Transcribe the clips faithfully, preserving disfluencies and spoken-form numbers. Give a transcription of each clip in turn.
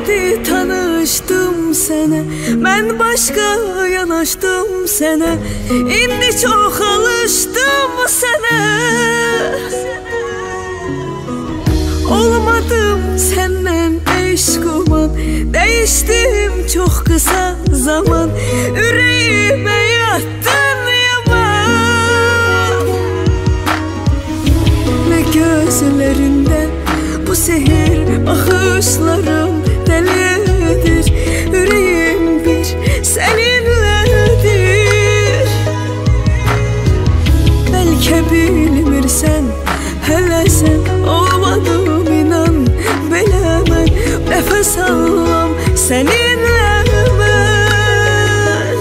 adi tanıştım sene, ben başka yanaştım sene. İndi çok alıştım sene. Olmadım senden eşkuman, değiştim çok kısa zaman. Yüreğime yattın yaman. Ne gözlerinde bu sehir bakışlarım delidir. Yüreğim bir seninledir. Belki bilmirsen, hele sen olmadım inan. Bilemem, nefes alam seninle ben.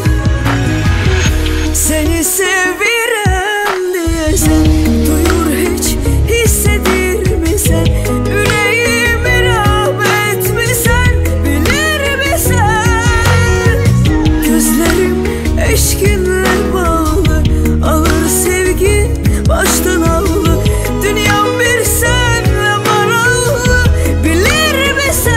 Seni sevirem diyesen, duyur hiç hissedir misin? Yüreğimi rahmet misin, bilir misin? Gözlerim eşkinle bağlı, alır sevgi baştan avlı. Dünyam bir senle marallı, bilir misin?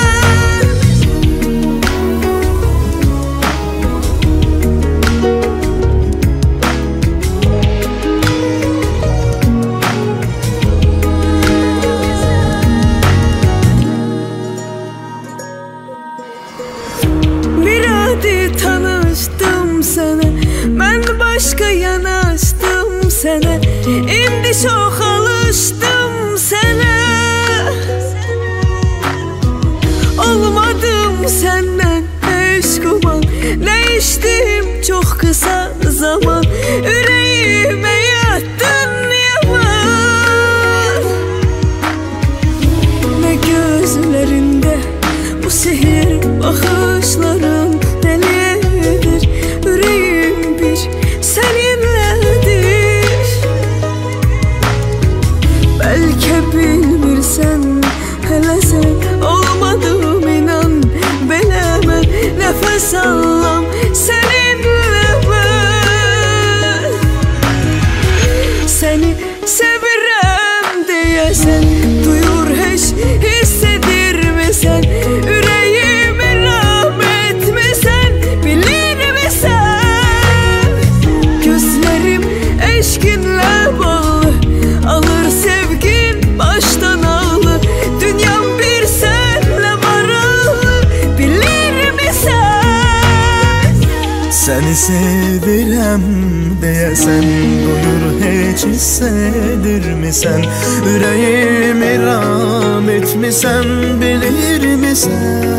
Bir adi tanıştım sene, ben başka yanaştım sene. İndi çok alıştım sene. Olmadım senden eşkuman, değiştim çok kısa zaman. Yüreğime yattın yaman. Ne gözlerinde bu sihir bakışların delidir. Yüreğim bir seninledir. Belki bilmirsen, hele sen olmadım inan. Bilemem, nefes alam seninle ben. Seni sevirem diyesen, duyur hiç hissedir misin? Yüreğime rahmet misin, bilir misin? Gözlerim eşkinle bağlı, alır sevgin baştan ağlı. Dünyam bir senle maralı, bilir misin? Seni sevirem diyesen, duyur hiç hissedir misin? Yüreğimi rahmet misin, bilir misin?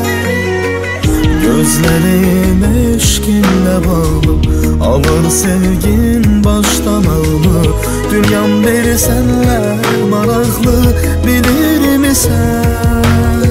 Gözlerim eşkinle bağlı, alır sevgin baştan ağlı. Dünyam bir senle maraklı, bilir misin?